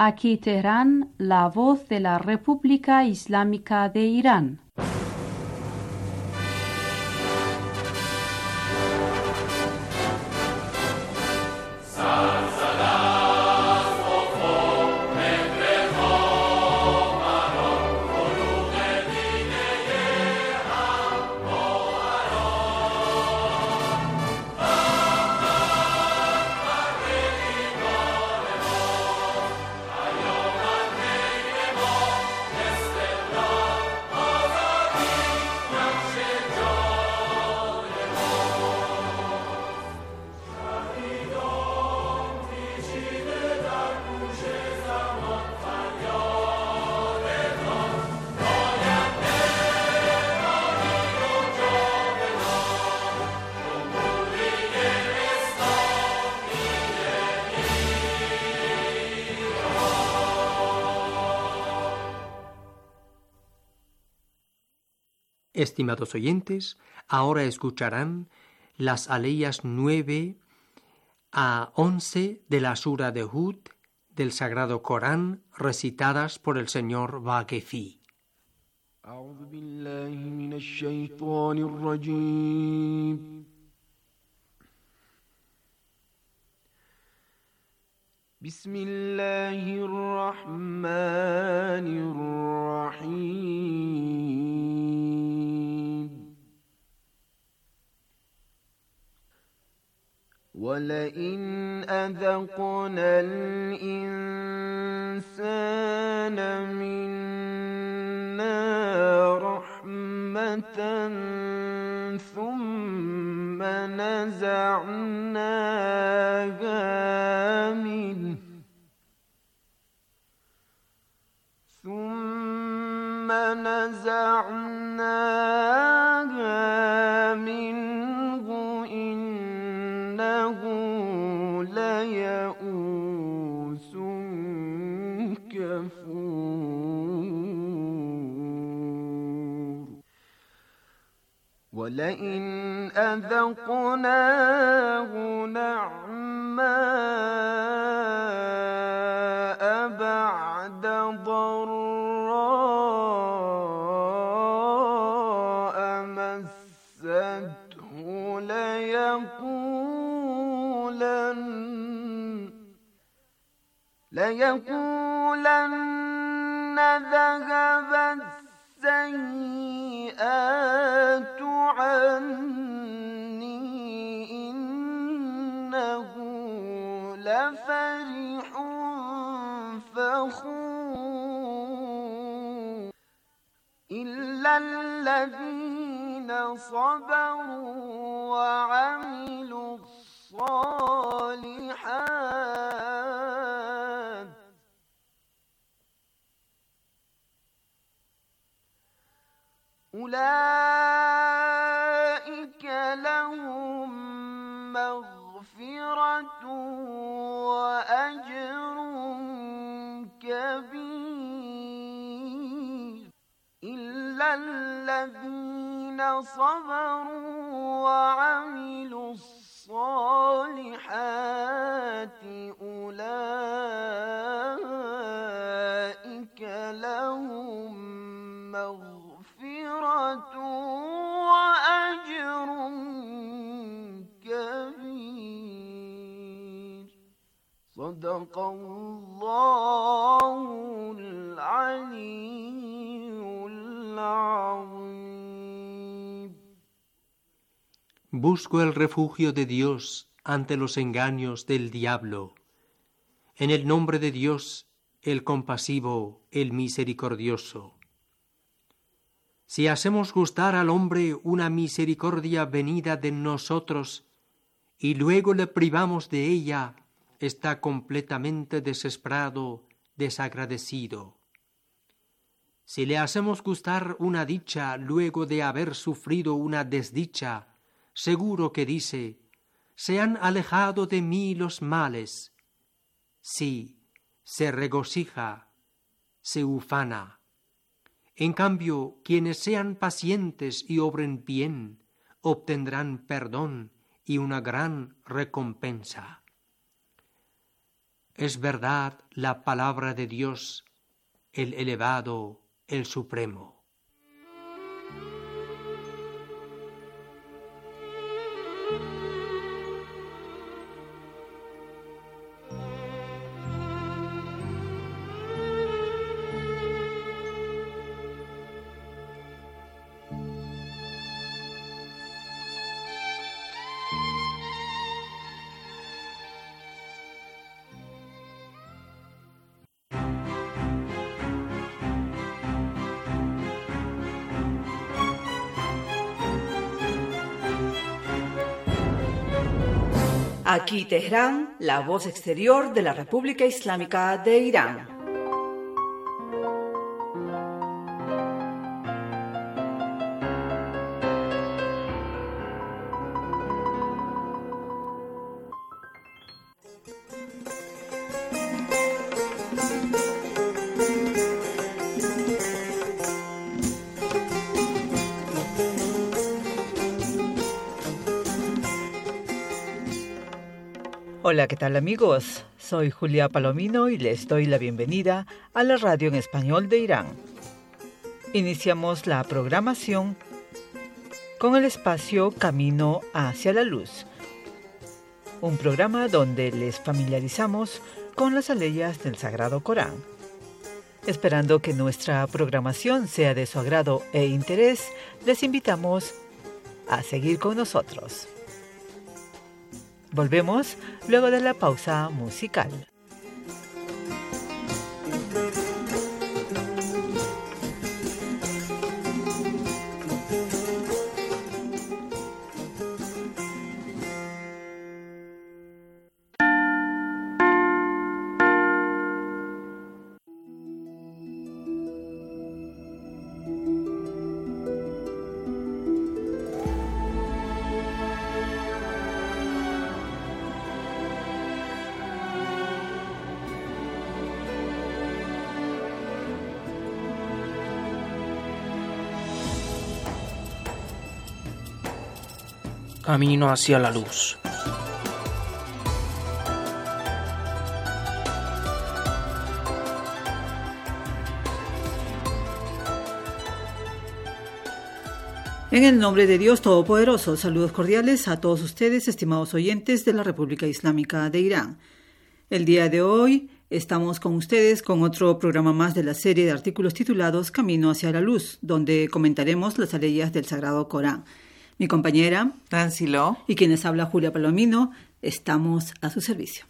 Aquí Teherán, la voz de la República Islámica de Irán. Estimados oyentes, ahora escucharán las aleyas 9 a 11 de la Sura de Hud del Sagrado Corán, recitadas por el señor Vaquefi. أعوذ بالله من الشيطان الرجيم بسم الله الرحمن الرحيم ولئن أذقنا الإنسان منا رحمة ثم نزعناها منه إنه ليئوس كفور ولئن أذقناه نعماء بعد ضراء مسته ليقولن ذهب السيئات عني إنه لفرح فخور إلا الذين صبروا وعملوا الصالحات أولئك لهم مغفرة وأجر كبير إلا الذين صبروا وعملوا الصالحات أولئك لهم مغفرة وأجر كبير صدق الله العلي العظيم. Busco el refugio de Dios ante los engaños del diablo. En el nombre de Dios, el compasivo, el misericordioso. Si hacemos gustar al hombre una misericordia venida de nosotros y luego le privamos de ella, está completamente desesperado, desagradecido. Si le hacemos gustar una dicha luego de haber sufrido una desdicha, seguro que dice: se han alejado de mí los males. Sí, se regocija, se ufana. En cambio, quienes sean pacientes y obren bien, obtendrán perdón y una gran recompensa. es verdad la palabra de Dios, el elevado, el supremo. Aquí Teherán, la voz exterior de la República Islámica de Irán. Hola, ¿qué tal amigos? Soy Julia Palomino y les doy la bienvenida a la radio en español de Irán. Iniciamos la programación con el espacio Camino hacia la Luz, un programa donde les familiarizamos con las aleyas del Sagrado Corán. Esperando que nuestra programación sea de su agrado e interés, les invitamos a seguir con nosotros. Volvemos luego de la pausa musical. Camino hacia la luz. En el nombre de Dios Todopoderoso, saludos cordiales a todos ustedes, estimados oyentes de la República Islámica de Irán. El día de hoy estamos con ustedes con otro programa más de la serie de artículos titulados Camino hacia la Luz, donde comentaremos las aleyas del Sagrado Corán. Mi compañera Nancy Lo y quienes habla Julia Palomino, estamos a su servicio.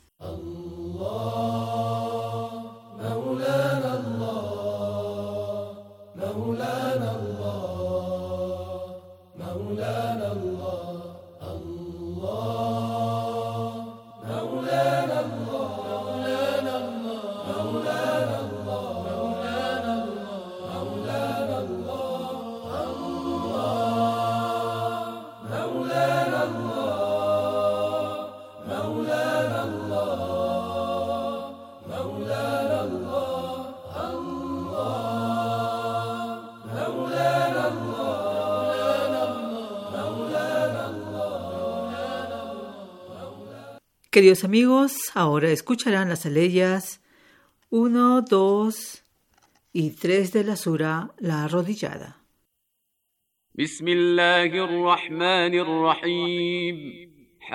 Queridos amigos, ahora escucharán las aleyas 1, 2 y 3 de la sura La Arrodillada. Bismillahirrahmanirrahim.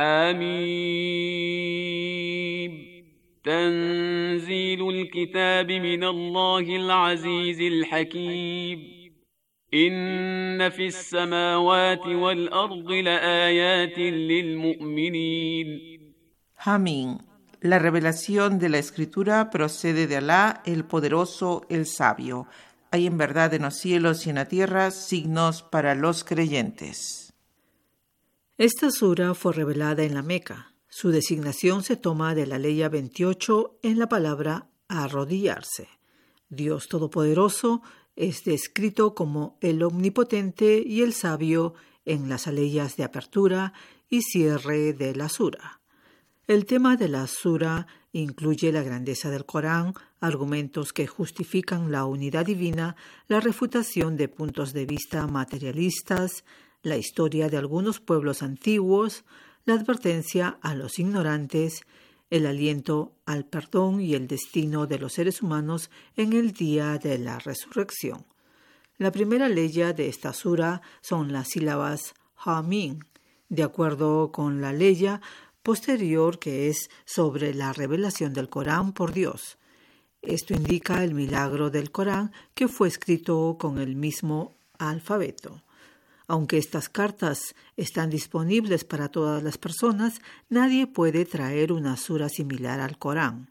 Hamim. Tanzilul kitabi minallahil azizil hakim. Inna fis samawati wal ardi laayatin lil mu'minin. Hamín. La revelación de la Escritura procede de Alá, el Poderoso, el Sabio. Hay en verdad en los cielos y en la tierra signos para los creyentes. Esta sura fue revelada en la Meca. Su designación se toma de la Leya 28 en la palabra arrodillarse. Dios Todopoderoso es descrito como el Omnipotente y el Sabio en las aleyas de apertura y cierre de la sura. El tema de la sura incluye la grandeza del Corán, argumentos que justifican la unidad divina, la refutación de puntos de vista materialistas, la historia de algunos pueblos antiguos, la advertencia a los ignorantes el aliento al perdón y el destino de los seres humanos en el día de la resurrección. La primera leya de esta sura son las sílabas Hamim, de acuerdo con la leya posterior que es sobre la revelación del Corán por Dios. Esto indica el milagro del Corán que fue escrito con el mismo alfabeto. Aunque estas cartas están disponibles para todas las personas, nadie puede traer una sura similar al Corán.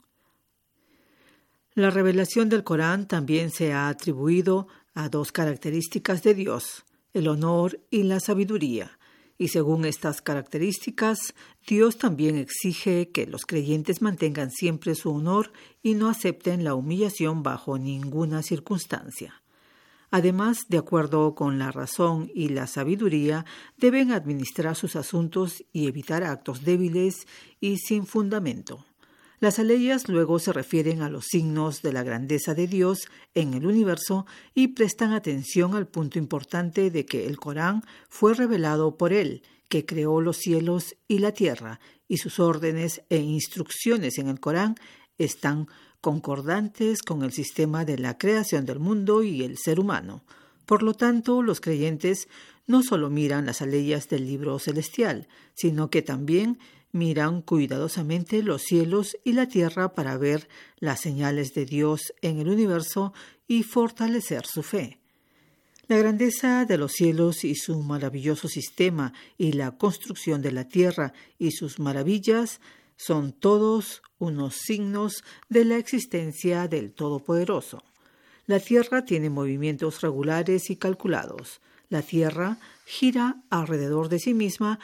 La revelación del Corán también se ha atribuido a dos características de Dios, el honor y la sabiduría. Y según estas características, Dios también exige que los creyentes mantengan siempre su honor y no acepten la humillación bajo ninguna circunstancia. Además, de acuerdo con la razón y la sabiduría, deben administrar sus asuntos y evitar actos débiles y sin fundamento. Las aleyas luego se refieren a los signos de la grandeza de Dios en el universo y prestan atención al punto importante de que el Corán fue revelado por Él, que creó los cielos y la tierra, y sus órdenes e instrucciones en el Corán están concordantes con el sistema de la creación del mundo y el ser humano. Por lo tanto, los creyentes no solo miran las aleyas del libro celestial, sino que también miran cuidadosamente los cielos y la tierra para ver las señales de Dios en el universo y fortalecer su fe. La grandeza de los cielos y su maravilloso sistema y la construcción de la tierra y sus maravillas son todos unos signos de la existencia del Todopoderoso. La tierra tiene movimientos regulares y calculados. La tierra gira alrededor de sí misma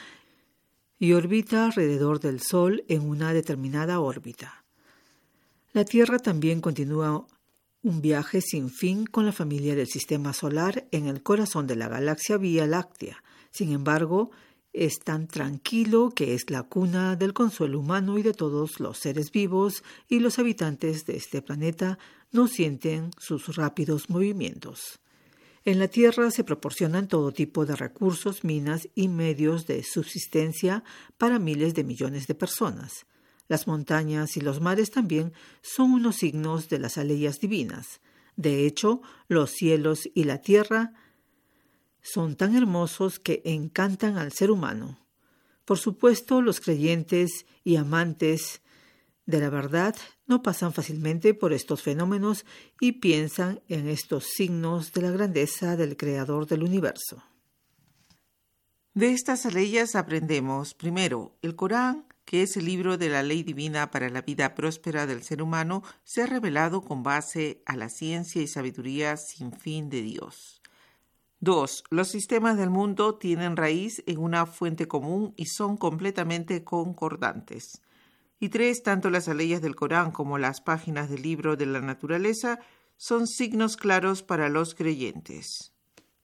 y orbita alrededor del Sol en una determinada órbita. La Tierra también continúa un viaje sin fin con la familia del Sistema Solar en el corazón de la galaxia Vía Láctea. Sin embargo, es tan tranquilo que es la cuna del consuelo humano y de todos los seres vivos, y los habitantes de este planeta no sienten sus rápidos movimientos. En la Tierra se proporcionan todo tipo de recursos, minas y medios de subsistencia para miles de millones de personas. Las montañas y los mares también son unos signos de las aleyas divinas. De hecho, los cielos y la tierra son tan hermosos que encantan al ser humano. Por supuesto, los creyentes y amantes de la verdad no pasan fácilmente por estos fenómenos y piensan en estos signos de la grandeza del Creador del universo. De estas aleyas aprendemos, primero, el Corán, que es el libro de la ley divina para la vida próspera del ser humano, se ha revelado con base a la ciencia y sabiduría sin fin de Dios. 2. Los sistemas del mundo tienen raíz en una fuente común y son completamente concordantes. Y 3. Tanto las aleyas del Corán como las páginas del libro de la naturaleza son signos claros para los creyentes.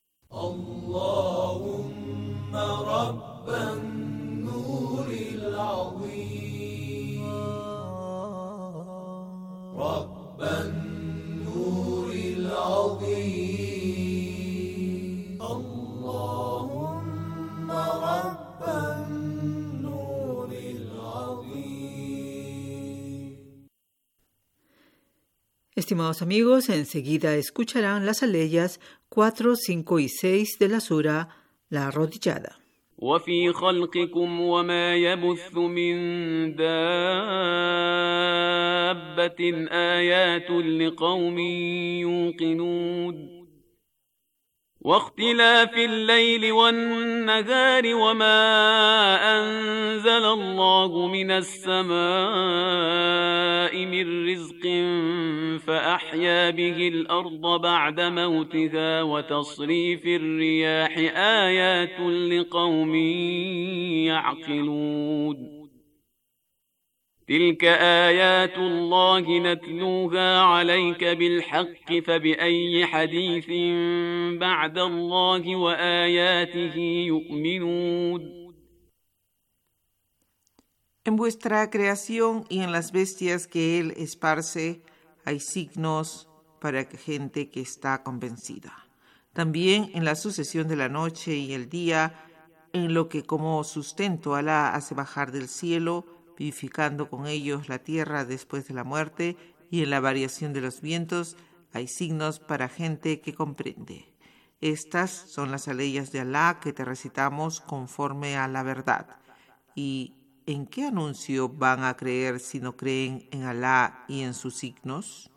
Allahumma rabban nuril azim, rabban nuril azim, Allahumma rabban nuril azim. Estimados amigos, enseguida escucharán las aleyas 4, 5 y 6 de la sura La Arrodillada. وفي خلقكم وما يبث من دابة آيات لقوم يوقنون واختلاف الليل والنهار وما أنزل الله من السماء من رزق فأحيا به الأرض بعد موتها وتصريف الرياح آيات لقوم يعقلون تلك آيات الله نتلوها عليك بالحق فبأي حديث بعد الله وآياته يؤمنون. En vuestra creación y en las bestias que Él esparce hay signos para gente que está convencida. También en la sucesión de la noche y el día, en lo que como sustento Alá hace bajar del cielo, vivificando con ellos la tierra después de la muerte, y en la variación de los vientos hay signos para gente que comprende. Estas son las aleyas de Alá que te recitamos conforme a la verdad. ¿Y en qué anuncio van a creer si no creen en Alá y en sus signos?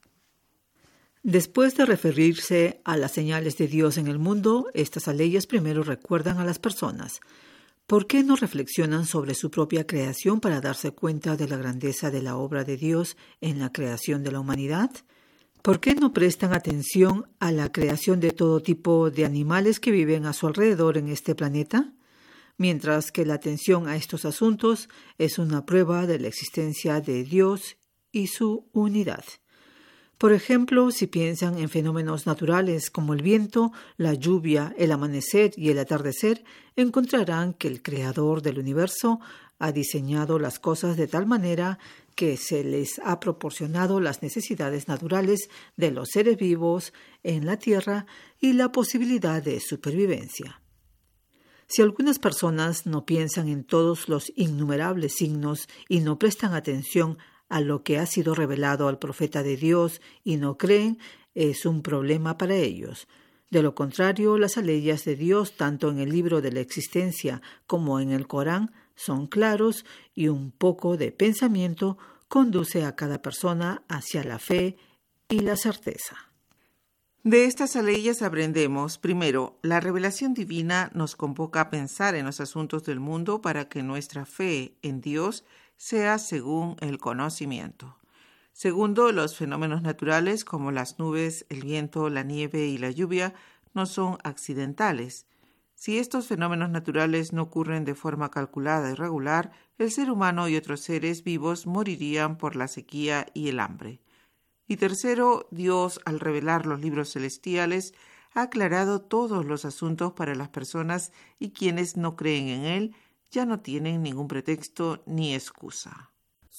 Después de referirse a las señales de Dios en el mundo, estas aleyas primero recuerdan a las personas. ¿Por qué no reflexionan sobre su propia creación para darse cuenta de la grandeza de la obra de Dios en la creación de la humanidad? ¿Por qué no prestan atención a la creación de todo tipo de animales que viven a su alrededor en este planeta? Mientras que la atención a estos asuntos es una prueba de la existencia de Dios y su unidad. Por ejemplo, si piensan en fenómenos naturales como el viento, la lluvia, el amanecer y el atardecer, encontrarán que el Creador del universo ha diseñado las cosas de tal manera que se les ha proporcionado las necesidades naturales de los seres vivos en la Tierra y la posibilidad de supervivencia. Si algunas personas no piensan en todos los innumerables signos y no prestan atención a lo que ha sido revelado al profeta de Dios y no creen, es un problema para ellos. De lo contrario, las aleyas de Dios, tanto en el libro de la existencia como en el Corán, son claros y un poco de pensamiento conduce a cada persona hacia la fe y la certeza. De estas aleyas aprendemos, primero, la revelación divina nos convoca a pensar en los asuntos del mundo para que nuestra fe en Dios sea según el conocimiento. Segundo, los fenómenos naturales como las nubes, el viento, la nieve y la lluvia no son accidentales. Si estos fenómenos naturales no ocurren de forma calculada y regular, el ser humano y otros seres vivos morirían por la sequía y el hambre. Y tercero, Dios, al revelar los libros celestiales, ha aclarado todos los asuntos para las personas y quienes no creen en él ya no tienen ningún pretexto ni excusa.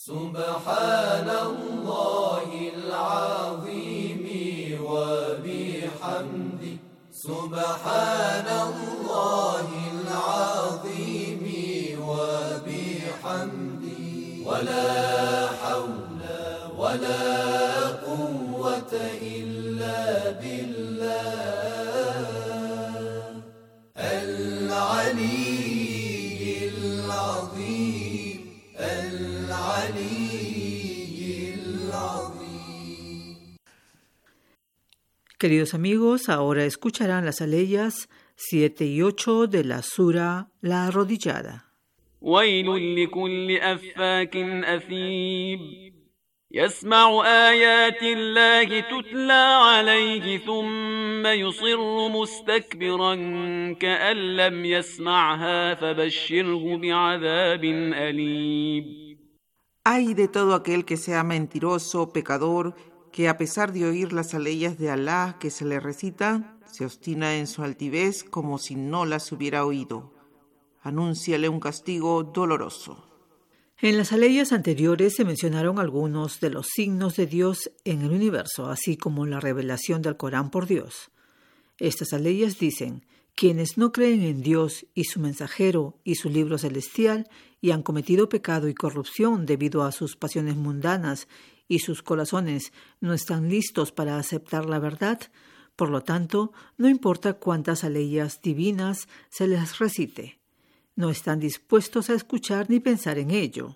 Subhanallahil azim wa bihamdi. Subhanallahil azim wa bihamdi. Wa la hawla wa la quwwata illa billah. Al-Ali Queridos amigos, ahora escucharán las aleyas 7 y 8 de la sura La Arrodillada. ويل لكل أفاك أثيم يسمع آيات الله تتلى عليه ثم يصر مستكبرا كأن لم يسمعها فبشره بعذاب أليم. Ay de todo aquel que sea mentiroso, pecador, que a pesar de oír las aleyas de Alá que se le recitan, se obstina en su altivez como si no las hubiera oído. Anúnciale un castigo doloroso. En las aleyas anteriores se mencionaron algunos de los signos de Dios en el universo, así como la revelación del Corán por Dios. Estas aleyas dicen: quienes no creen en Dios y su mensajero y su libro celestial y han cometido pecado y corrupción debido a sus pasiones mundanas y sus corazones no están listos para aceptar la verdad, por lo tanto, no importa cuántas aleyas divinas se les recite, no están dispuestos a escuchar ni pensar en ello.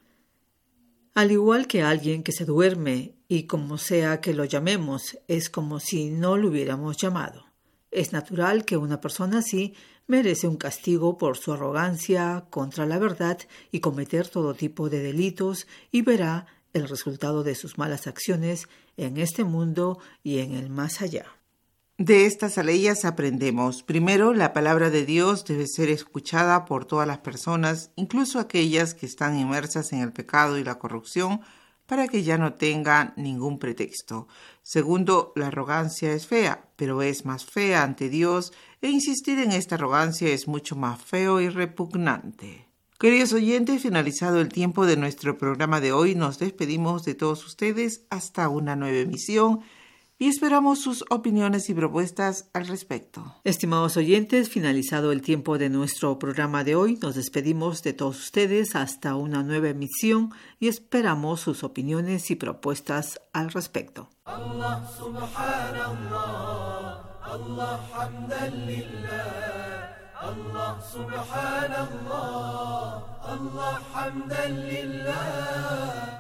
Al igual que alguien que se duerme y como sea que lo llamemos, es como si no lo hubiéramos llamado. Es natural que una persona así merece un castigo por su arrogancia contra la verdad y cometer todo tipo de delitos y verá el resultado de sus malas acciones en este mundo y en el más allá. De estas aleyas aprendemos, primero, la palabra de Dios debe ser escuchada por todas las personas, incluso aquellas que están inmersas en el pecado y la corrupción, para que ya no tengan ningún pretexto. Segundo, la arrogancia es fea, pero es más fea ante Dios, e insistir en esta arrogancia es mucho más feo y repugnante. Queridos oyentes, finalizado el tiempo de nuestro programa de hoy, nos despedimos de todos ustedes hasta una nueva emisión. y esperamos sus opiniones y propuestas al respecto. Estimados oyentes, finalizado el tiempo de nuestro programa de hoy, nos despedimos de todos ustedes hasta una nueva emisión y esperamos sus opiniones y propuestas al respecto. Allah subhanallah, Allah hamdan lillah, Allah subhanallah, Allah hamdan lillah.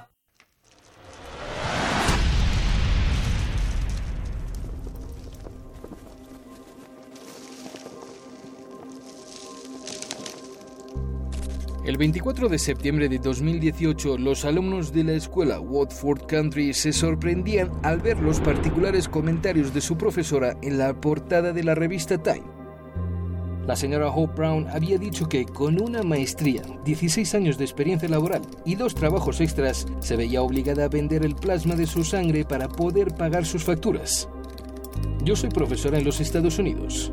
El 24 de septiembre de 2018, los alumnos de la escuela Watford Country se sorprendían al ver los particulares comentarios de su profesora en la portada de la revista Time. La señora Hope Brown había dicho que con una maestría, 16 años de experiencia laboral y 2 trabajos extras, se veía obligada a vender el plasma de su sangre para poder pagar sus facturas. Yo soy profesora en los Estados Unidos.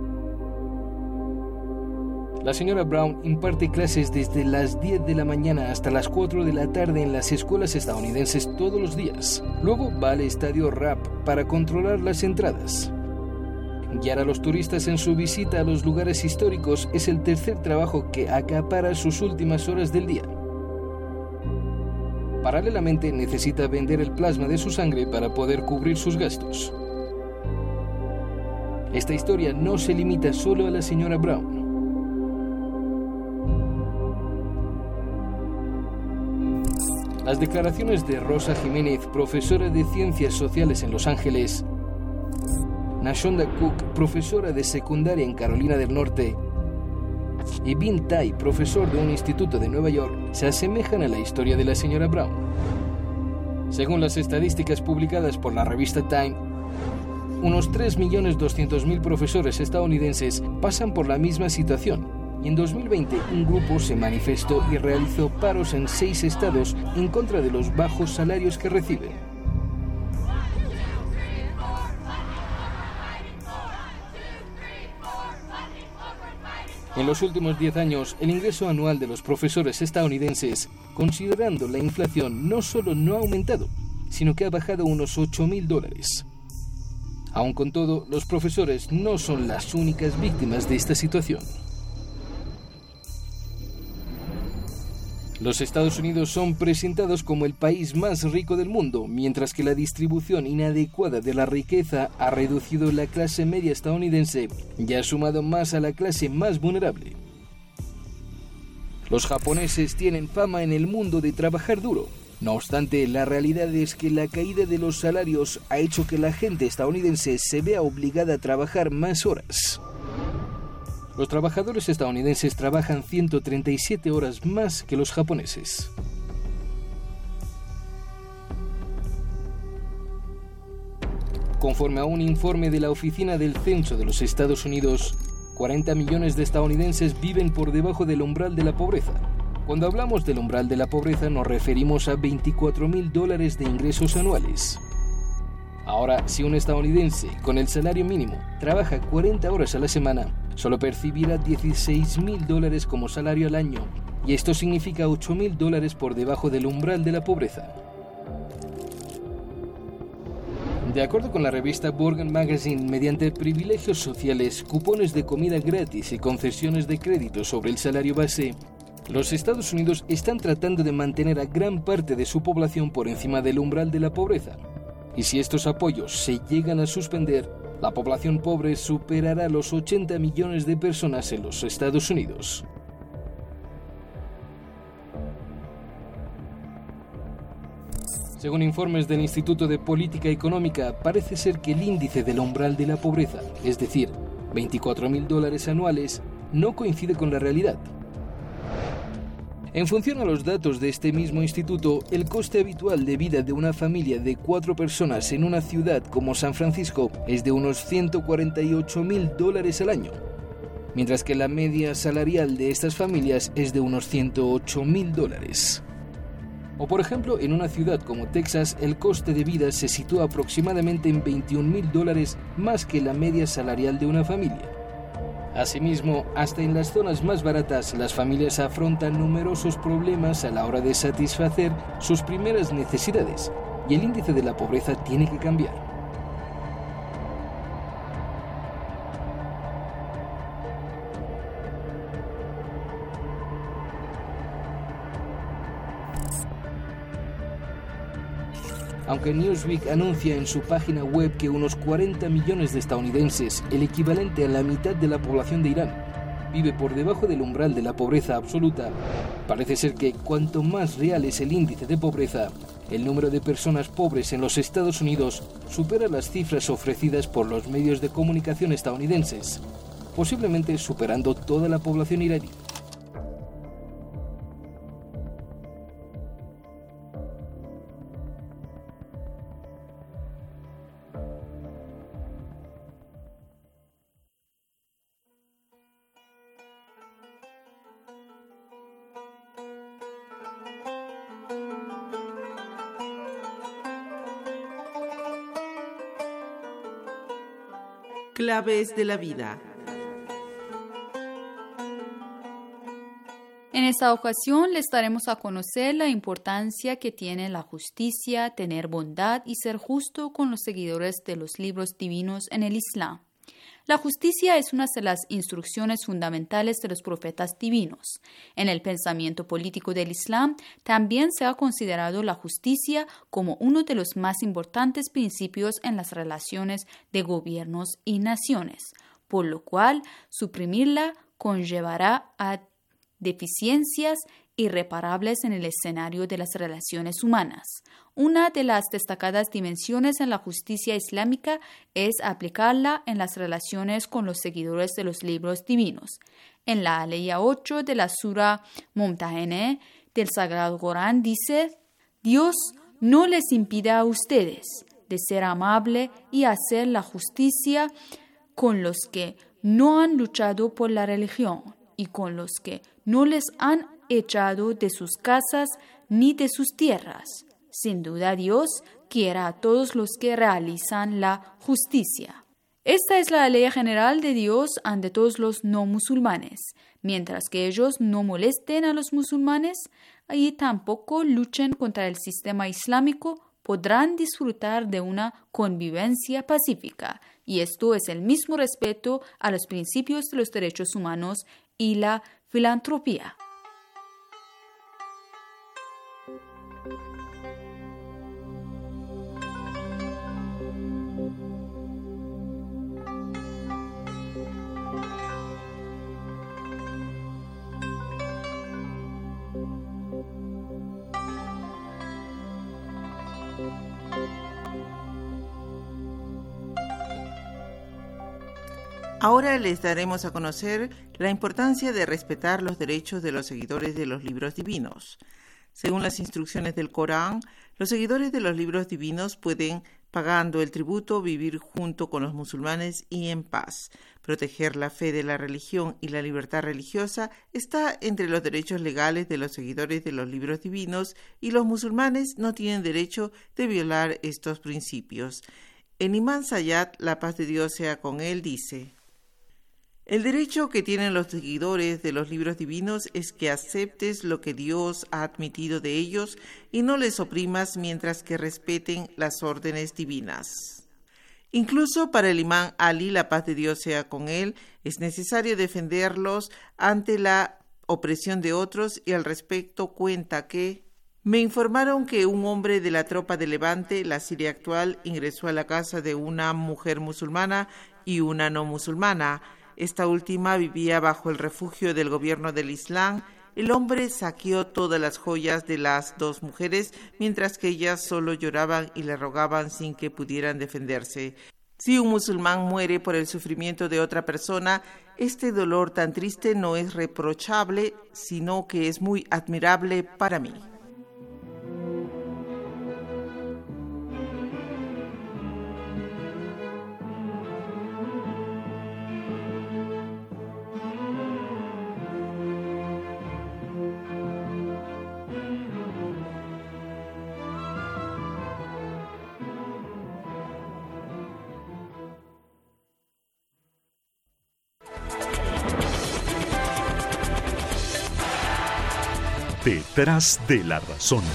La señora Brown imparte clases desde las 10 de la mañana hasta las 4 de la tarde en las escuelas estadounidenses todos los días. Luego va al estadio Rap para controlar las entradas. Guiar a los turistas en su visita a los lugares históricos es el tercer trabajo que acapara sus últimas horas del día. Paralelamente necesita vender el plasma de su sangre para poder cubrir sus gastos. Esta historia no se limita solo a la señora Brown. Las declaraciones de Rosa Jiménez, profesora de Ciencias Sociales en Los Ángeles, Nashonda Cook, profesora de secundaria en Carolina del Norte, y Bin Tai, profesor de un instituto de Nueva York, se asemejan a la historia de la señora Brown. Según las estadísticas publicadas por la revista Time, unos 3.200.000 profesores estadounidenses pasan por la misma situación. Y en 2020 un grupo se manifestó y realizó paros en 6 estados en contra de los bajos salarios que reciben. En los últimos 10 años, el ingreso anual de los profesores estadounidenses, considerando la inflación, no solo no ha aumentado, sino que ha bajado unos $8,000. Aun con todo, los profesores no son las únicas víctimas de esta situación. Los Estados Unidos son presentados como el país más rico del mundo, mientras que la distribución inadecuada de la riqueza ha reducido la clase media estadounidense y ha sumado más a la clase más vulnerable. Los japoneses tienen fama en el mundo de trabajar duro. No obstante, la realidad es que la caída de los salarios ha hecho que la gente estadounidense se vea obligada a trabajar más horas. Los trabajadores estadounidenses trabajan 137 horas más que los japoneses. Conforme a un informe de la Oficina del Censo de los Estados Unidos, 40 millones de estadounidenses viven por debajo del umbral de la pobreza. Cuando hablamos del umbral de la pobreza nos referimos a $24,000 de ingresos anuales. Ahora, si un estadounidense con el salario mínimo trabaja 40 horas a la semana, solo percibirá $16,000 como salario al año, y esto significa $8,000 por debajo del umbral de la pobreza. De acuerdo con la revista Borgen Magazine, mediante privilegios sociales, cupones de comida gratis y concesiones de crédito sobre el salario base, los Estados Unidos están tratando de mantener a gran parte de su población por encima del umbral de la pobreza. Y si estos apoyos se llegan a suspender, la población pobre superará los 80 millones de personas en los Estados Unidos. Según informes del Instituto de Política Económica, parece ser que el índice del umbral de la pobreza, es decir, $24,000 anuales, no coincide con la realidad. En función a los datos de este mismo instituto, el coste habitual de vida de una familia de 4 personas en una ciudad como San Francisco es de unos $148,000 al año, mientras que la media salarial de estas familias es de unos $108,000. O por ejemplo, en una ciudad como Texas, el coste de vida se sitúa aproximadamente en $21,000 más que la media salarial de una familia. Asimismo, hasta en las zonas más baratas, las familias afrontan numerosos problemas a la hora de satisfacer sus primeras necesidades, y el índice de la pobreza tiene que cambiar. Aunque Newsweek anuncia en su página web que unos 40 millones de estadounidenses, el equivalente a la mitad de la población de Irán, vive por debajo del umbral de la pobreza absoluta, parece ser que cuanto más real es el índice de pobreza, el número de personas pobres en los Estados Unidos supera las cifras ofrecidas por los medios de comunicación estadounidenses, posiblemente superando toda la población iraní. Claves de la vida. En esta ocasión les daremos a conocer la importancia que tiene la justicia, tener bondad y ser justo con los seguidores de los libros divinos en el Islam. La justicia es una de las instrucciones fundamentales de los profetas divinos. En el pensamiento político del Islam también se ha considerado la justicia como uno de los más importantes principios en las relaciones de gobiernos y naciones, por lo cual suprimirla conllevará a deficiencias irreparables en el escenario de las relaciones humanas. Una de las destacadas dimensiones en la justicia islámica es aplicarla en las relaciones con los seguidores de los libros divinos. En la aleya 8 de la Sura Mumtahene del Sagrado Corán dice: Dios no les impida a ustedes de ser amable y hacer la justicia con los que no han luchado por la religión y con los que no les han echado de sus casas ni de sus tierras. Sin duda Dios quiere a todos los que realizan la justicia. Esta es la ley general de Dios ante todos los no musulmanes, mientras que ellos no molesten a los musulmanes y tampoco luchen contra el sistema islámico, podrán disfrutar de una convivencia pacífica, y esto es el mismo respeto a los principios de los derechos humanos y la filantropía. Ahora les daremos a conocer la importancia de respetar los derechos de los seguidores de los libros divinos. Según las instrucciones del Corán, los seguidores de los libros divinos pueden, pagando el tributo, vivir junto con los musulmanes y en paz. Proteger la fe de la religión y la libertad religiosa está entre los derechos legales de los seguidores de los libros divinos, y los musulmanes no tienen derecho de violar estos principios. El imán Sayyad, la paz de Dios sea con él, dice: el derecho que tienen los seguidores de los libros divinos es que aceptes lo que Dios ha admitido de ellos y no les oprimas mientras que respeten las órdenes divinas. Incluso para el imán Ali, la paz de Dios sea con él, es necesario defenderlos ante la opresión de otros, y al respecto cuenta que: me informaron que un hombre de la tropa de Levante, la Siria actual, ingresó a la casa de una mujer musulmana y una no musulmana. Esta última vivía bajo el refugio del gobierno del Islam. El hombre saqueó todas las joyas de las dos mujeres, mientras que ellas solo lloraban y le rogaban sin que pudieran defenderse. Si un musulmán muere por el sufrimiento de otra persona, este dolor tan triste no es reprochable, sino que es muy admirable para mí. Detrás de la razón.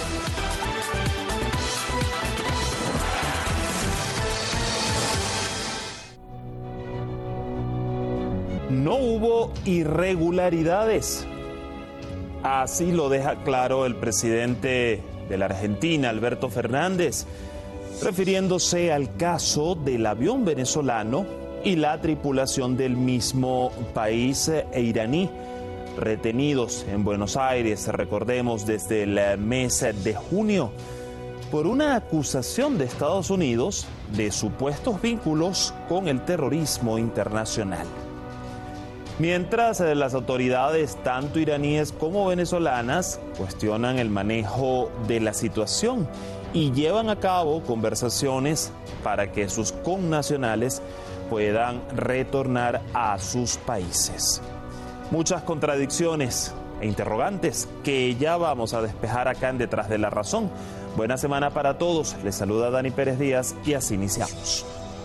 No hubo irregularidades. Así lo deja claro el presidente de la Argentina, Alberto Fernández, refiriéndose al caso del avión venezolano y la tripulación del mismo país iraní, retenidos en Buenos Aires, recordemos, desde el mes de junio, por una acusación de Estados Unidos de supuestos vínculos con el terrorismo internacional. Mientras las autoridades, tanto iraníes como venezolanas, cuestionan el manejo de la situación y llevan a cabo conversaciones para que sus connacionales puedan retornar a sus países. Muchas contradicciones e interrogantes que ya vamos a despejar acá en Detrás de la Razón. Buena semana para todos. Les saluda Dani Pérez Díaz y así iniciamos.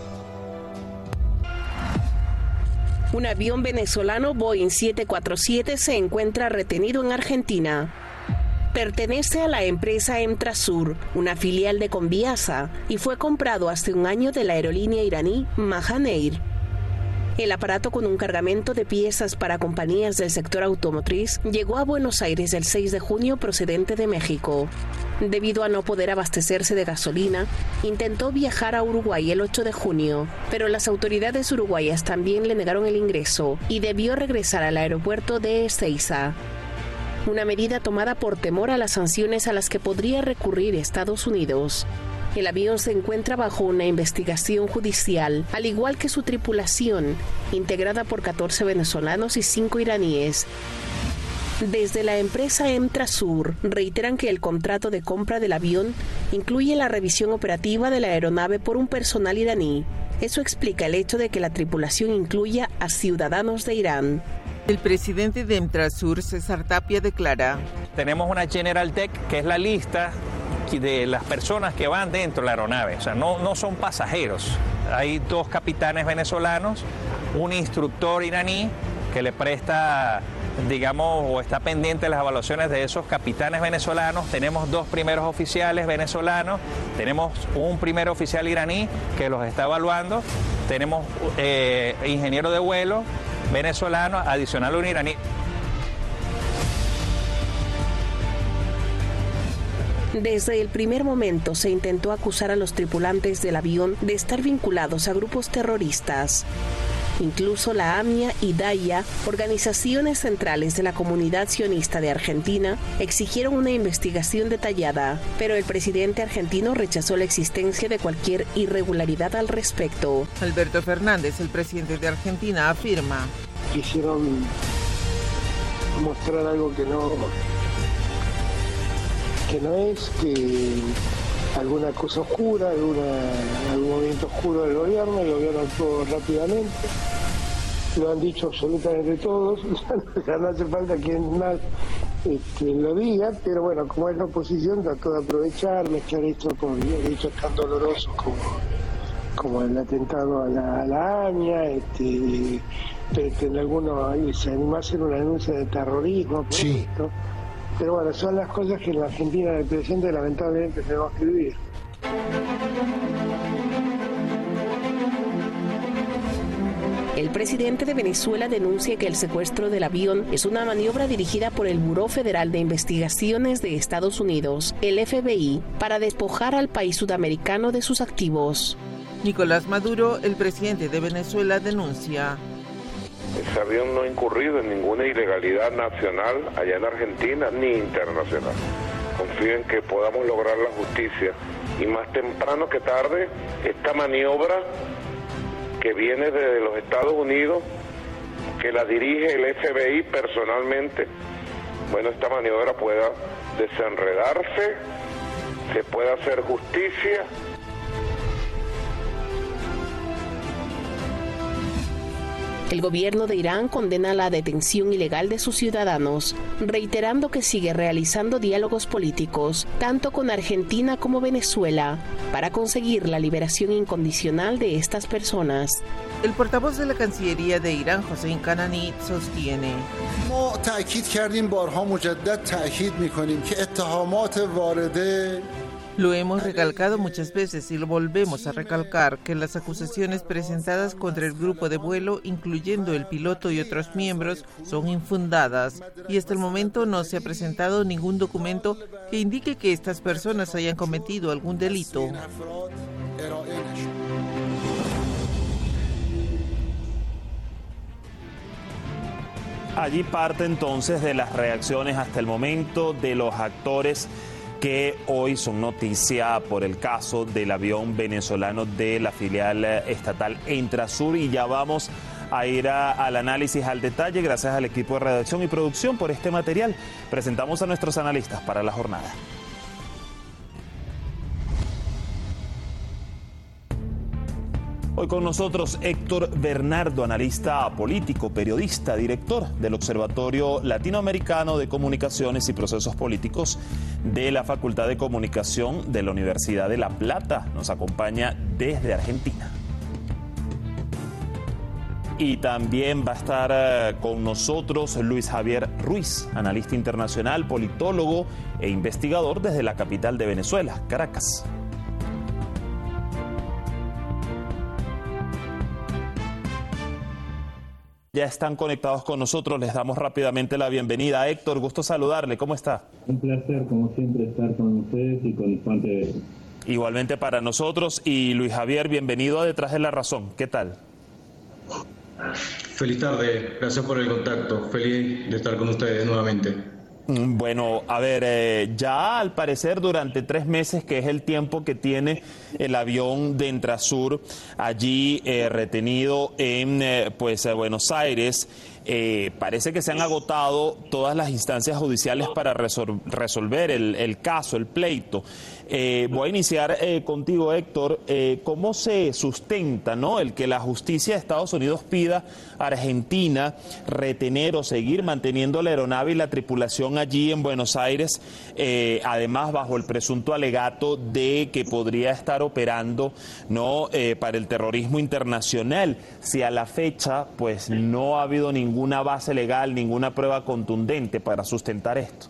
Un avión venezolano Boeing 747 se encuentra retenido en Argentina. Pertenece a la empresa Emtrasur, una filial de Conviasa, y fue comprado hace un año de la aerolínea iraní Mahan Air. El aparato, con un cargamento de piezas para compañías del sector automotriz, llegó a Buenos Aires el 6 de junio procedente de México. Debido a no poder abastecerse de gasolina, intentó viajar a Uruguay el 8 de junio, pero las autoridades uruguayas también le negaron el ingreso y debió regresar al aeropuerto de Ezeiza. Una medida tomada por temor a las sanciones a las que podría recurrir Estados Unidos. El avión se encuentra bajo una investigación judicial, al igual que su tripulación, integrada por 14 venezolanos y 5 iraníes. Desde la empresa Emtrasur reiteran que el contrato de compra del avión incluye la revisión operativa de la aeronave por un personal iraní. Eso explica el hecho de que la tripulación incluya a ciudadanos de Irán. El presidente de Emtrasur, César Tapia, declara: tenemos una General Tech, que es la lista de las personas que van dentro de la aeronave, o sea, no son pasajeros. Hay 2 capitanes venezolanos, un instructor iraní que le presta, digamos, o está pendiente de las evaluaciones de esos capitanes venezolanos. Tenemos 2 primeros oficiales venezolanos, tenemos un primer oficial iraní que los está evaluando, tenemos ingeniero de vuelo venezolano, adicional a un iraní. Desde el primer momento se intentó acusar a los tripulantes del avión de estar vinculados a grupos terroristas. Incluso la AMIA y DAIA, organizaciones centrales de la comunidad sionista de Argentina, exigieron una investigación detallada, pero el presidente argentino rechazó la existencia de cualquier irregularidad al respecto. Alberto Fernández, el presidente de Argentina, afirma: quisieron mostrar algo que no es, que alguna cosa oscura, algún movimiento oscuro del gobierno. El gobierno actuó rápidamente, lo han dicho absolutamente todos, no hace falta quien más lo diga, pero bueno, como es la oposición, trató de aprovechar, mezclar esto con hechos tan dolorosos como el atentado a la AMIA, en algunos se animó a hacer una denuncia de terrorismo por esto. Pero bueno, son las cosas que en la Argentina del presente lamentablemente tenemos que vivir. El presidente de Venezuela denuncia que el secuestro del avión es una maniobra dirigida por el Buró Federal de Investigaciones de Estados Unidos, el FBI, para despojar al país sudamericano de sus activos. Nicolás Maduro, el presidente de Venezuela, denuncia: ese avión no ha incurrido en ninguna ilegalidad nacional allá en Argentina ni internacional. Confío en que podamos lograr la justicia y más temprano que tarde esta maniobra que viene de los Estados Unidos, que la dirige el FBI personalmente, bueno, esta maniobra pueda desenredarse, se pueda hacer justicia. El gobierno de Irán condena la detención ilegal de sus ciudadanos, reiterando que sigue realizando diálogos políticos, tanto con Argentina como Venezuela, para conseguir la liberación incondicional de estas personas. El portavoz de la Cancillería de Irán, Hossein Kanani, sostiene: ما تأکید کردیم بارها مجدد تأکید می‌کنیم که اتهامات وارده Lo hemos recalcado muchas veces y lo volvemos a recalcar, que las acusaciones presentadas contra el grupo de vuelo, incluyendo el piloto y otros miembros, son infundadas y hasta el momento no se ha presentado ningún documento que indique que estas personas hayan cometido algún delito. Allí parte entonces de las reacciones hasta el momento de los actores que hoy son noticia por el caso del avión venezolano de la filial estatal Entrasur, y ya vamos a ir al análisis al detalle gracias al equipo de redacción y producción por este material. Presentamos a nuestros analistas para la jornada. Hoy con nosotros Héctor Bernardo, analista político, periodista, director del Observatorio Latinoamericano de Comunicaciones y Procesos Políticos de la Facultad de Comunicación de la Universidad de La Plata. Nos acompaña desde Argentina. Y también va a estar con nosotros Luis Javier Ruiz, analista internacional, politólogo e investigador desde la capital de Venezuela, Caracas. Ya están conectados con nosotros, les damos rápidamente la bienvenida. Héctor, gusto saludarle, ¿cómo está? Un placer, como siempre, estar con ustedes y con Juan TV. Igualmente para nosotros. Y Luis Javier, bienvenido a Detrás de la Razón, ¿qué tal? Feliz tarde, gracias por el contacto, feliz de estar con ustedes nuevamente. Bueno, a ver, ya al parecer durante 3 meses, que es el tiempo que tiene el avión de Entrasur allí retenido en Buenos Aires, parece que se han agotado todas las instancias judiciales para resolver el caso, el pleito. Voy a iniciar contigo, Héctor. ¿Cómo se sustenta, ¿no?, el que la justicia de Estados Unidos pida a Argentina retener o seguir manteniendo la aeronave y la tripulación allí en Buenos Aires, además bajo el presunto alegato de que podría estar operando, ¿no?, para el terrorismo internacional, si a la fecha pues no ha habido ninguna base legal, ninguna prueba contundente para sustentar esto?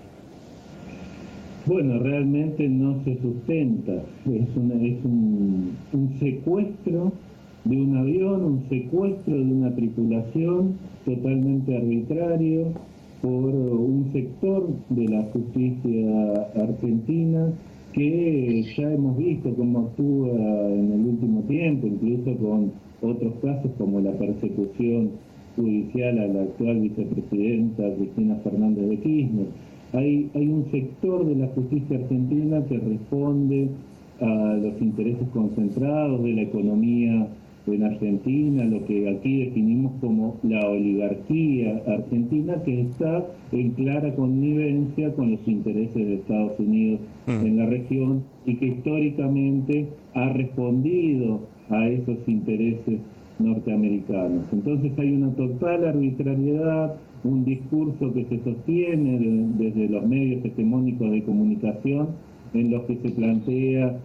Bueno, realmente no se sustenta. Es un secuestro de un avión, un secuestro de una tripulación totalmente arbitrario por un sector de la justicia argentina que ya hemos visto cómo actúa en el último tiempo, incluso con otros casos como la persecución judicial a la actual vicepresidenta Cristina Fernández de Kirchner. Hay un sector de la justicia argentina que responde a los intereses concentrados de la economía en Argentina, lo que aquí definimos como la oligarquía argentina, que está en clara connivencia con los intereses de Estados Unidos en la región y que históricamente ha respondido a esos intereses norteamericanos. Entonces hay una total arbitrariedad, un discurso que se sostiene desde los medios hegemónicos de comunicación, en los que se plantea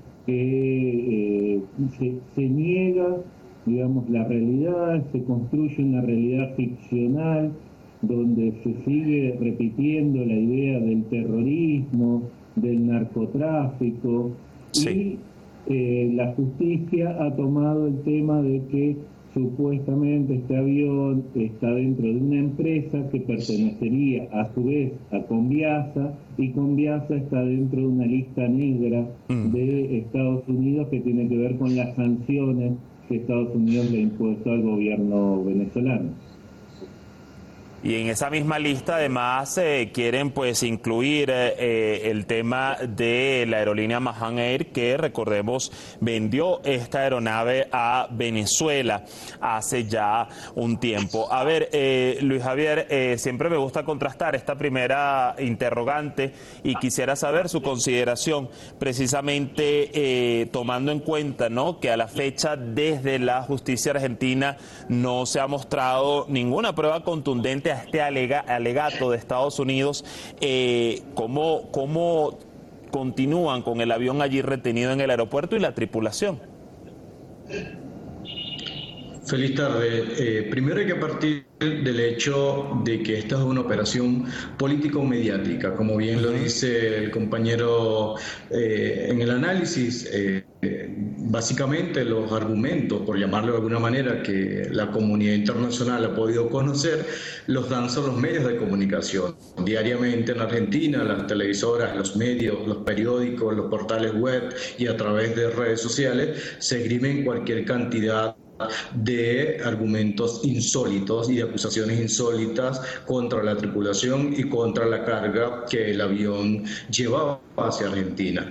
que se niega, digamos, la realidad, se construye una realidad ficcional donde se sigue repitiendo la idea del terrorismo, del narcotráfico, sí. Y la justicia ha tomado el tema de que supuestamente este avión está dentro de una empresa que pertenecería a su vez a Conviasa, y Conviasa está dentro de una lista negra de Estados Unidos que tiene que ver con las sanciones que Estados Unidos le ha impuesto al gobierno venezolano. Y en esa misma lista además quieren pues incluir el tema de la aerolínea Mahan Air, que recordemos vendió esta aeronave a Venezuela hace ya un tiempo. A ver, Luis Javier, siempre me gusta contrastar esta primera interrogante y quisiera saber su consideración precisamente tomando en cuenta, ¿no?, que a la fecha desde la justicia argentina no se ha mostrado ninguna prueba contundente a este alegato de Estados Unidos. ¿Cómo continúan con el avión allí retenido en el aeropuerto y la tripulación? Feliz tarde. Primero hay que partir del hecho de que esta es una operación político-mediática, como bien lo dice el compañero en el análisis. Básicamente los argumentos, por llamarlo de alguna manera, que la comunidad internacional ha podido conocer, los dan son los medios de comunicación. Diariamente en Argentina, las televisoras, los medios, los periódicos, los portales web y a través de redes sociales se esgrimen cualquier cantidad de argumentos insólitos y de acusaciones insólitas contra la tripulación y contra la carga que el avión llevaba hacia Argentina.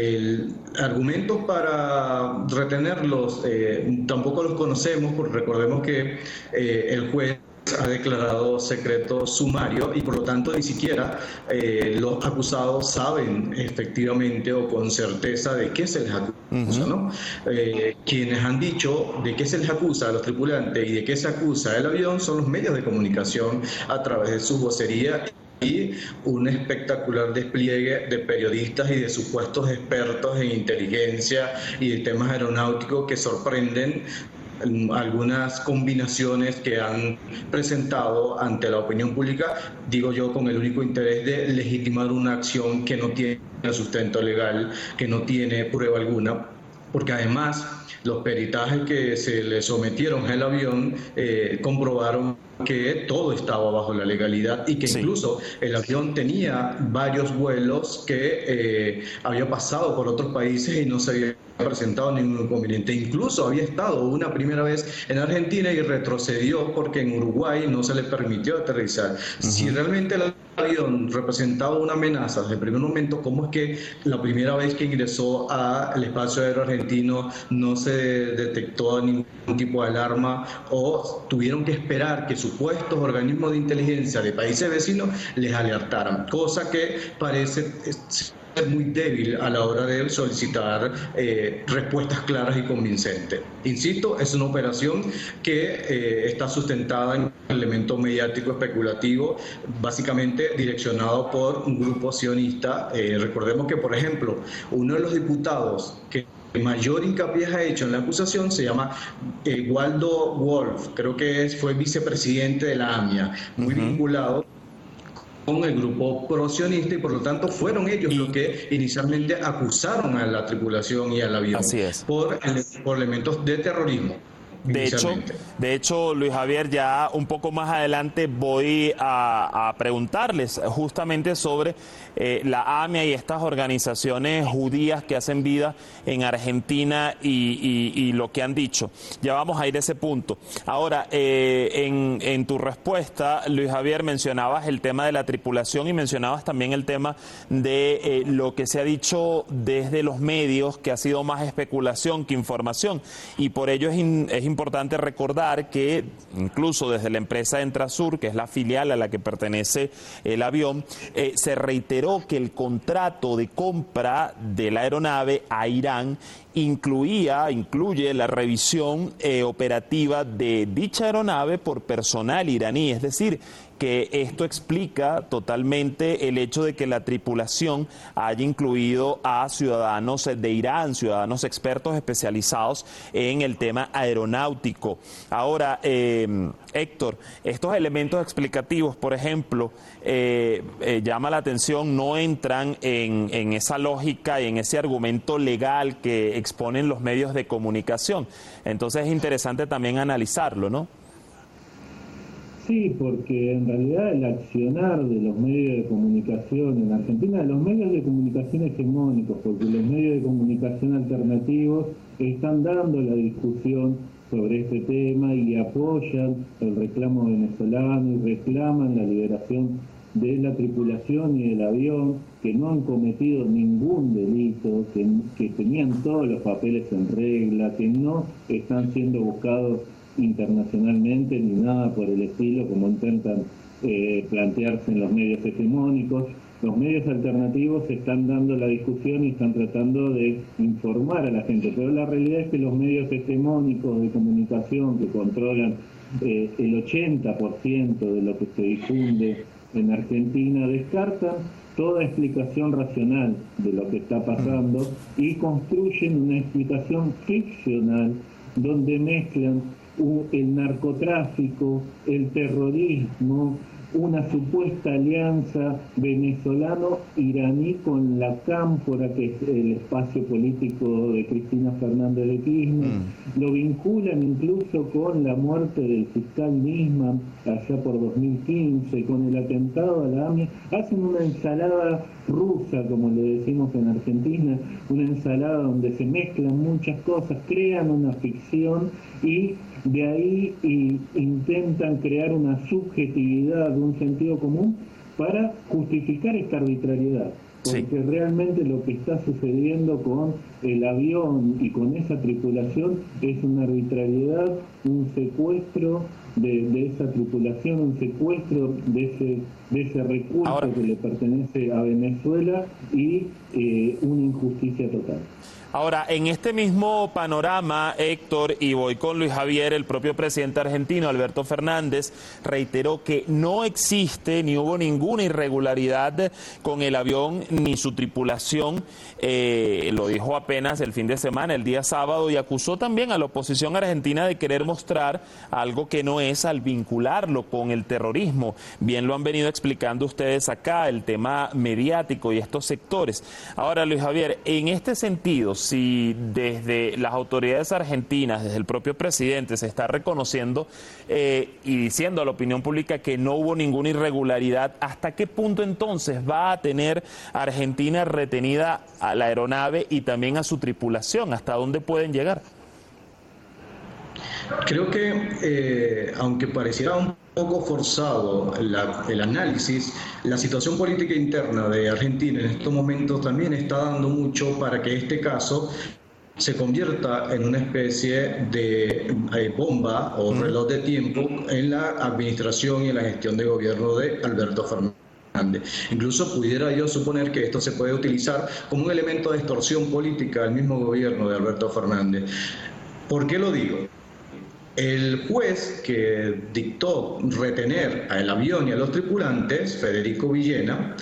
Argumentos para retenerlos tampoco los conocemos, porque recordemos que el juez ha declarado secreto sumario y por lo tanto ni siquiera los acusados saben efectivamente o con certeza de qué se les acusa, ¿no? Quienes han dicho de qué se les acusa a los tripulantes y de qué se acusa el avión son los medios de comunicación a través de su vocería y un espectacular despliegue de periodistas y de supuestos expertos en inteligencia y de temas aeronáuticos que sorprenden algunas combinaciones que han presentado ante la opinión pública, digo yo, con el único interés de legitimar una acción que no tiene sustento legal, que no tiene prueba alguna, porque además los peritajes que se le sometieron al avión comprobaron que todo estaba bajo la legalidad y que incluso el avión tenía varios vuelos que había pasado por otros países y no se había presentado ningún inconveniente. Incluso había estado una primera vez en Argentina y retrocedió porque en Uruguay no se le permitió aterrizar. Si realmente el avión representaba una amenaza desde el primer momento, ¿cómo es que la primera vez que ingresó al espacio aéreo argentino no se detectó ningún tipo de alarma o tuvieron que esperar que supuestos organismos de inteligencia de países vecinos les alertaran? Cosa que parece es muy débil a la hora de solicitar respuestas claras y convincentes. Insisto, es una operación que está sustentada en un elemento mediático especulativo, básicamente direccionado por un grupo sionista. Recordemos que, por ejemplo, uno de los diputados que mayor hincapié ha hecho en la acusación se llama Waldo Wolf, creo que fue vicepresidente de la AMIA, muy vinculado con el grupo prosionista y por lo tanto fueron ellos los que inicialmente acusaron a la tripulación y al avión por elementos de terrorismo. De hecho, Luis Javier, ya un poco más adelante voy a preguntarles justamente sobre la AMIA y estas organizaciones judías que hacen vida en Argentina y lo que han dicho. Ya vamos a ir a ese punto. Ahora, en tu respuesta, Luis Javier, mencionabas el tema de la tripulación y mencionabas también el tema de lo que se ha dicho desde los medios, que ha sido más especulación que información. Y por ello es importante recordar que incluso desde la empresa Entrasur, que es la filial a la que pertenece el avión, se reiteró que el contrato de compra de la aeronave a Irán incluye la revisión operativa de dicha aeronave por personal iraní, es decir, que esto explica totalmente el hecho de que la tripulación haya incluido a ciudadanos de Irán, ciudadanos expertos especializados en el tema aeronáutico. Ahora, Héctor, estos elementos explicativos, por ejemplo, llama la atención, no entran en esa lógica y en ese argumento legal que exponen los medios de comunicación. Entonces es interesante también analizarlo, ¿no? Sí, porque en realidad el accionar de los medios de comunicación en Argentina, de los medios de comunicación hegemónicos, porque los medios de comunicación alternativos están dando la discusión sobre este tema y apoyan el reclamo venezolano y reclaman la liberación de la tripulación y del avión, que no han cometido ningún delito, que tenían todos los papeles en regla, que no están siendo buscados internacionalmente ni nada por el estilo como intentan plantearse en los medios hegemónicos. Los medios alternativos están dando la discusión y están tratando de informar a la gente, pero la realidad es que los medios hegemónicos de comunicación que controlan el 80% de lo que se difunde en Argentina descartan toda explicación racional de lo que está pasando y construyen una explicación ficcional donde mezclan el narcotráfico, el terrorismo, una supuesta alianza venezolano-iraní con la Cámpora, que es el espacio político de Cristina Fernández de Kirchner. Lo vinculan incluso con la muerte del fiscal Nisman allá por 2015, con el atentado a la AMIA. Hacen una ensalada rusa, como le decimos en Argentina, una ensalada donde se mezclan muchas cosas, crean una ficción y de ahí intentan crear una subjetividad, un sentido común para justificar esta arbitrariedad. Porque realmente lo que está sucediendo con el avión y con esa tripulación es una arbitrariedad, un secuestro de esa tripulación, un secuestro de ese recurso que le pertenece a Venezuela y una injusticia total. Ahora, en este mismo panorama, Héctor, y voy con Luis Javier, el propio presidente argentino, Alberto Fernández, reiteró que no existe ni hubo ninguna irregularidad con el avión ni su tripulación. Lo dijo apenas el fin de semana, el día sábado, y acusó también a la oposición argentina de querer mostrar algo que no es al vincularlo con el terrorismo. Bien lo han venido explicando ustedes acá, el tema mediático y estos sectores. Ahora, Luis Javier, en este sentido, si desde las autoridades argentinas, desde el propio presidente, se está reconociendo y diciendo a la opinión pública que no hubo ninguna irregularidad, ¿hasta qué punto entonces va a tener Argentina retenida a la aeronave y también a su tripulación? ¿Hasta dónde pueden llegar? Creo que, aunque pareciera un poco forzado el análisis, la situación política interna de Argentina en estos momentos también está dando mucho para que este caso se convierta en una especie de bomba o reloj de tiempo en la administración y en la gestión de gobierno de Alberto Fernández. Incluso pudiera yo suponer que esto se puede utilizar como un elemento de extorsión política al mismo gobierno de Alberto Fernández. ¿Por qué lo digo? El juez que dictó retener al avión y a los tripulantes, Federico Villena,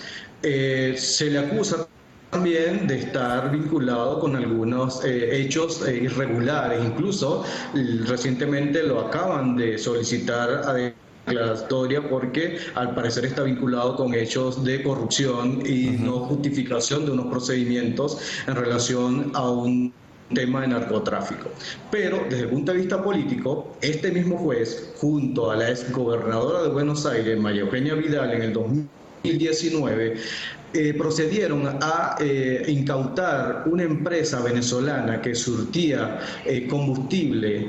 se le acusa también de estar vinculado con algunos hechos irregulares. Incluso recientemente lo acaban de solicitar a declaratoria porque al parecer está vinculado con hechos de corrupción y no justificación de unos procedimientos en relación a un tema de narcotráfico. Pero desde el punto de vista político, este mismo juez, junto a la exgobernadora de Buenos Aires, María Eugenia Vidal, en el 2019, procedieron a incautar una empresa venezolana que surtía combustible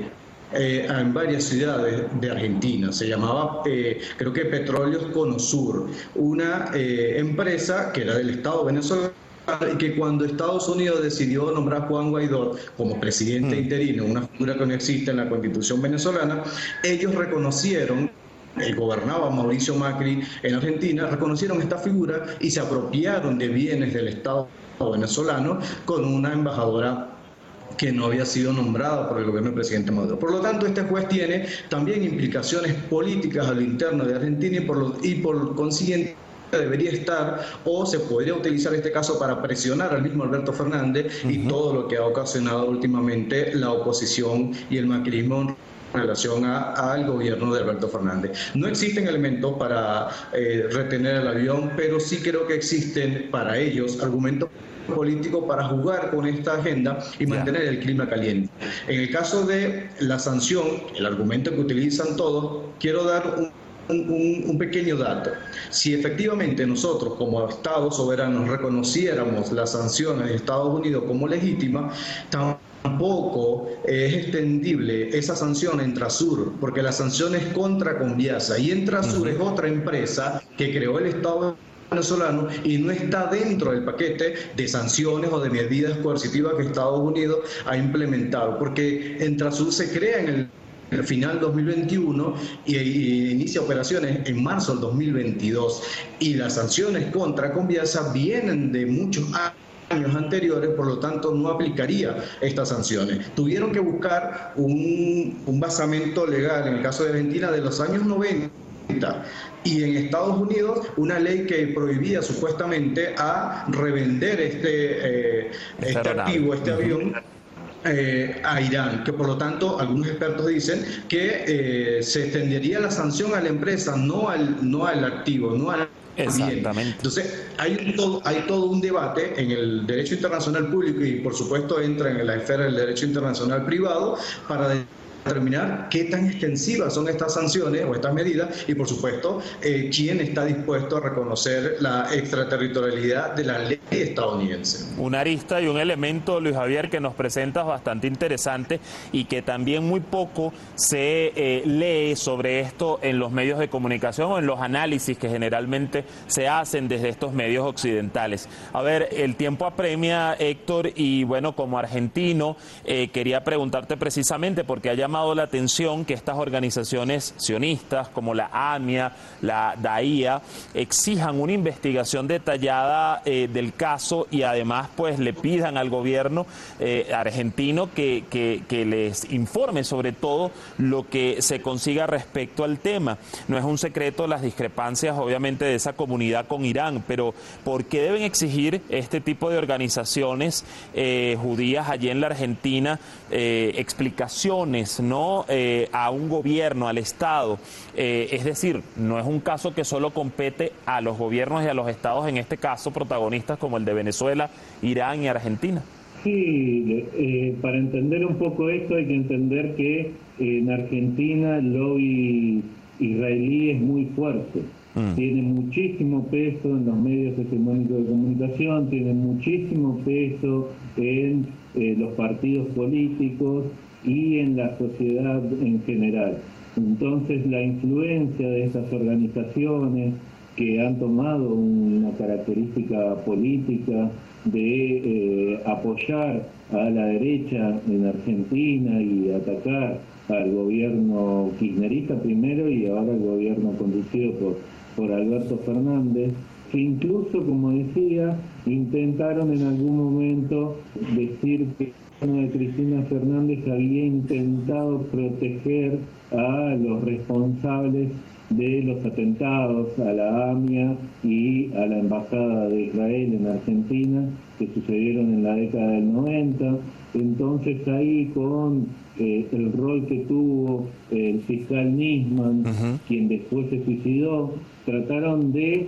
en varias ciudades de Argentina. Se llamaba, creo que Petróleos Conosur, una empresa que era del Estado venezolano, y que cuando Estados Unidos decidió nombrar a Juan Guaidó como presidente interino, una figura que no existe en la Constitución venezolana, ellos reconocieron, gobernaba Mauricio Macri en Argentina, reconocieron esta figura y se apropiaron de bienes del Estado venezolano con una embajadora que no había sido nombrada por el gobierno del presidente Maduro. Por lo tanto, este juez tiene también implicaciones políticas a lo interno de Argentina y por consiguiente debería estar, o se podría utilizar este caso para presionar al mismo Alberto Fernández y todo lo que ha ocasionado últimamente la oposición y el macrismo en relación al gobierno de Alberto Fernández. No existen elementos para retener el avión, pero sí creo que existen para ellos argumentos políticos para jugar con esta agenda y mantener el clima caliente. En el caso de la sanción, el argumento que utilizan todos, quiero dar un pequeño dato. Si efectivamente nosotros como Estado soberano reconociéramos las sanciones de Estados Unidos como legítimas, tampoco es extendible esa sanción en Entrasur, porque la sanción es contra Conviasa y Entrasur es otra empresa que creó el Estado venezolano y no está dentro del paquete de sanciones o de medidas coercitivas que Estados Unidos ha implementado, porque Entrasur se crea en el final 2021 y inicia operaciones en marzo del 2022, y las sanciones contra Conviasa vienen de muchos años anteriores, por lo tanto no aplicaría estas sanciones. Tuvieron que buscar un basamento legal en el caso de Argentina de los años 90 y en Estados Unidos una ley que prohibía supuestamente a revender este activo, este avión, a Irán, que por lo tanto algunos expertos dicen que se extendería la sanción a la empresa, no al activo, no al Exactamente. bien. Entonces hay todo un debate en el derecho internacional público y por supuesto entra en la esfera del derecho internacional privado para determinar qué tan extensivas son estas sanciones o estas medidas y por supuesto quién está dispuesto a reconocer la extraterritorialidad de la ley estadounidense. Una arista y un elemento, Luis Javier, que nos presentas bastante interesante y que también muy poco se lee sobre esto en los medios de comunicación o en los análisis que generalmente se hacen desde estos medios occidentales. A ver, el tiempo apremia, Héctor, y bueno, como argentino quería preguntarte precisamente porque haya llamado la atención que estas organizaciones sionistas como la AMIA, la DAIA, exijan una investigación detallada del caso y además pues le pidan al gobierno argentino que les informe sobre todo lo que se consiga respecto al tema. No es un secreto las discrepancias obviamente de esa comunidad con Irán, pero ¿por qué deben exigir este tipo de organizaciones judías allí en la Argentina explicaciones, ¿no? A un gobierno, al Estado? Es decir, no es un caso que solo compete a los gobiernos y a los estados, en este caso protagonistas como el de Venezuela, Irán y Argentina. Sí, para entender un poco esto hay que entender que en Argentina el lobby israelí es muy fuerte. Tiene muchísimo peso en los medios hegemónicos de comunicación, tiene muchísimo peso en los partidos políticos y en la sociedad en general. Entonces la influencia de estas organizaciones que han tomado una característica política de apoyar a la derecha en Argentina y atacar al gobierno kirchnerista primero y ahora al gobierno conducido por Alberto Fernández, que incluso, como decía, intentaron en algún momento decir que de Cristina Fernández había intentado proteger a los responsables de los atentados a la AMIA y a la Embajada de Israel en Argentina que sucedieron en la década del 90. Entonces ahí con el rol que tuvo el fiscal Nisman, quien después se suicidó, trataron de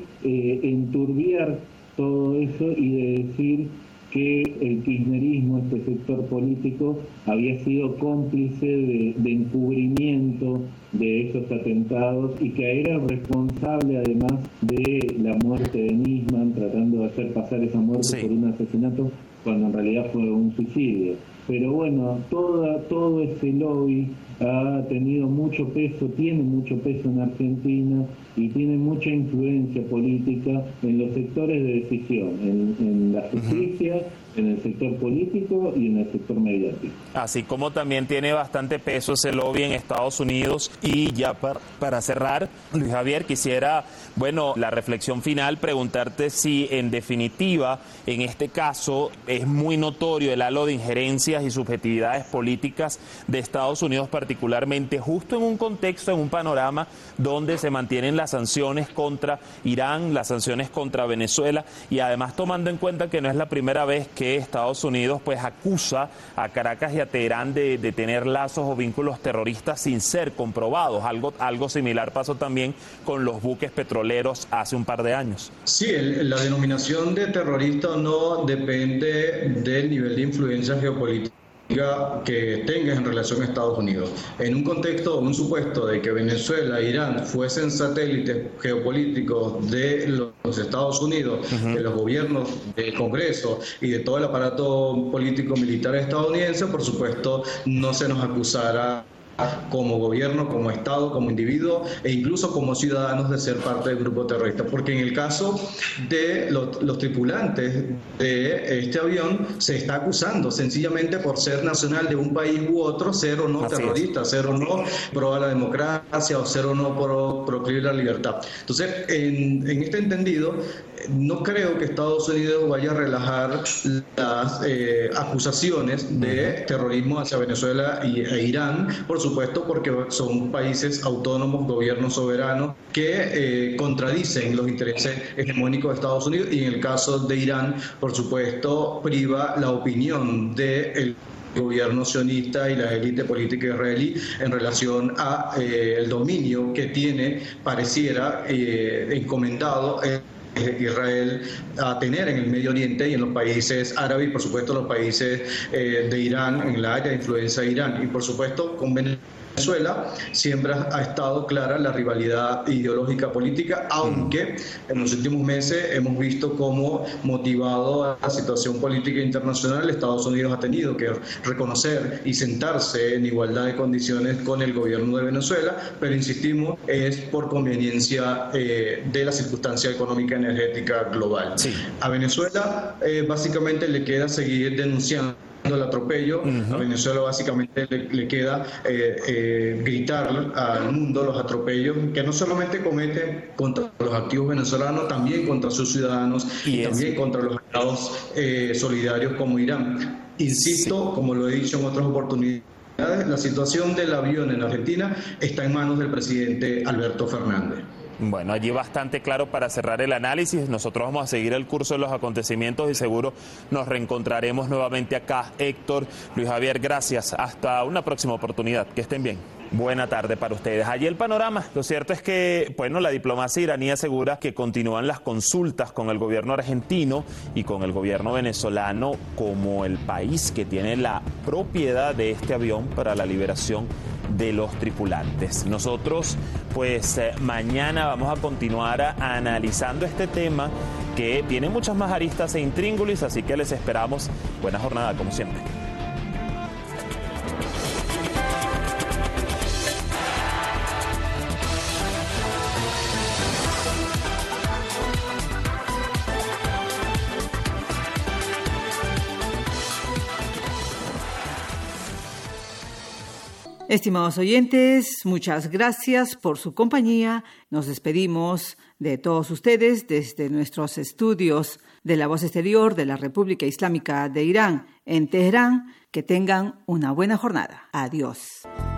enturbiar todo eso y de decir que el kirchnerismo, este sector político, había sido cómplice de encubrimiento de esos atentados y que era responsable además de la muerte de Nisman, tratando de hacer pasar esa muerte por un asesinato cuando en realidad fue un suicidio. Pero bueno, todo ese lobby ha tenido mucho peso, tiene mucho peso en Argentina y tiene mucha influencia política en los sectores de decisión, en la justicia, en el sector político y en el sector mediático. Así como también tiene bastante peso ese lobby en Estados Unidos. Y ya para cerrar, Luis Javier, quisiera, bueno, la reflexión final, preguntarte si en definitiva, en este caso, es muy notorio el halo de injerencias y subjetividades políticas de Estados Unidos particularmente, justo en un contexto, en un panorama donde se mantienen las sanciones contra Irán, las sanciones contra Venezuela y además tomando en cuenta que no es la primera vez que Estados Unidos pues acusa a Caracas y a Teherán de tener lazos o vínculos terroristas sin ser comprobados. Algo similar pasó también con los buques petroleros hace un par de años. Sí, la denominación de terrorista o no depende del nivel de influencia geopolítica que tengas en relación a Estados Unidos. En un contexto, un supuesto de que Venezuela e Irán fuesen satélites geopolíticos de los Estados Unidos, de los gobiernos, del Congreso y de todo el aparato político militar estadounidense, por supuesto no se nos acusará como gobierno, como Estado, como individuo e incluso como ciudadanos de ser parte del grupo terrorista, porque en el caso de los tripulantes de este avión se está acusando sencillamente por ser nacional de un país u otro, ser o no terrorista, ser o no pro a la democracia o ser o no pro proclive la libertad. Entonces, en este entendido, no creo que Estados Unidos vaya a relajar las acusaciones de terrorismo hacia Venezuela e Irán, por supuesto, porque son países autónomos, gobiernos soberanos, que contradicen los intereses hegemónicos de Estados Unidos y en el caso de Irán, por supuesto, priva la opinión del gobierno sionista y la élite política israelí en relación a el dominio que tiene, pareciera, encomendado Israel a tener en el Medio Oriente y en los países árabes y por supuesto los países de Irán, en la área de influencia de Irán, y por supuesto con Venezuela siempre ha estado clara la rivalidad ideológica política, aunque en los últimos meses hemos visto cómo, motivado a la situación política internacional, Estados Unidos ha tenido que reconocer y sentarse en igualdad de condiciones con el gobierno de Venezuela, pero insistimos, es por conveniencia de la circunstancia económica energética global. Sí. A Venezuela básicamente le queda seguir denunciando el atropello. A Venezuela básicamente le queda gritar al mundo los atropellos que no solamente cometen contra los activos venezolanos, también contra sus ciudadanos y también contra los estados solidarios como Irán. Insisto, como lo he dicho en otras oportunidades, la situación del avión en Argentina está en manos del presidente Alberto Fernández. Bueno, allí bastante claro para cerrar el análisis. Nosotros vamos a seguir el curso de los acontecimientos y seguro nos reencontraremos nuevamente acá. Héctor, Luis Javier, gracias. Hasta una próxima oportunidad. Que estén bien. Buena tarde para ustedes. Allí el panorama. Lo cierto es que, bueno, la diplomacia iraní asegura que continúan las consultas con el gobierno argentino y con el gobierno venezolano como el país que tiene la propiedad de este avión para la liberación de los tripulantes. Nosotros, pues mañana vamos a continuar analizando este tema que tiene muchas más aristas e intríngulis, así que les esperamos. Buena jornada, como siempre. Estimados oyentes, muchas gracias por su compañía. Nos despedimos de todos ustedes desde nuestros estudios de la Voz Exterior de la República Islámica de Irán en Teherán. Que tengan una buena jornada. Adiós.